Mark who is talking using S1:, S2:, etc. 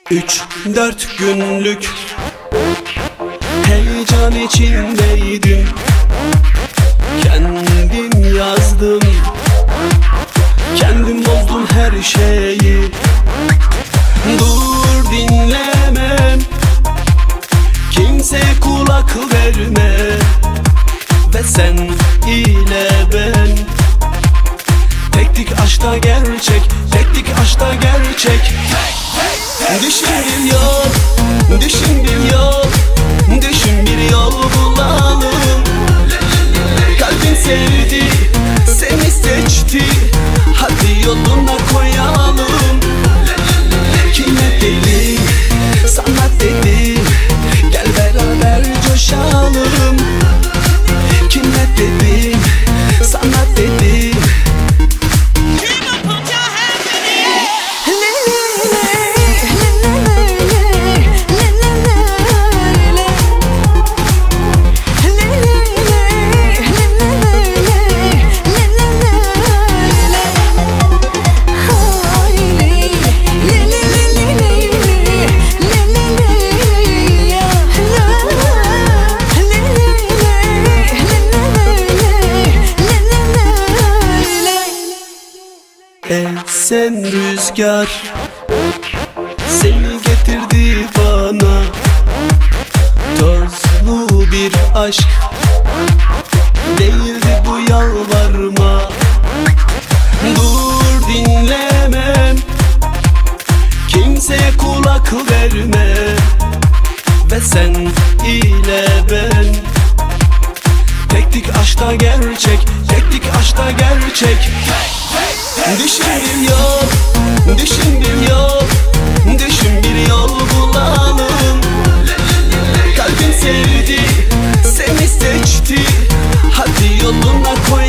S1: 3-4 günlük heyecan içindeydim. Kendim yazdım, kendim bozdum her şeyi. Dur dinlemem, kimseye kulak verme. Ve sen ile ben, tektik aşkta gerçek, tektik aşkta gerçek. Düşün bir yol, düşün bir yol, düşün bir yol bulalım. Kalbin sevdi, seni seçti, hadi yoluna koyalım. Kime dedim, sana dedim, gel beraber coşalım. Kime dedim, sana dedim. Esen rüzgar seni getirdi bana. Tozlu bir aşk değildi bu yalvarma. Dur dinlemem, kimseye kulak verme. Ve sen ile ben, tektik aşkta gerçek, tektik aşkta gerçek. Düşün bir yol, düşün bir yol, düşün bir yol bulalım. Kalbin sevdi, seni seçti, hadi yoluna koy.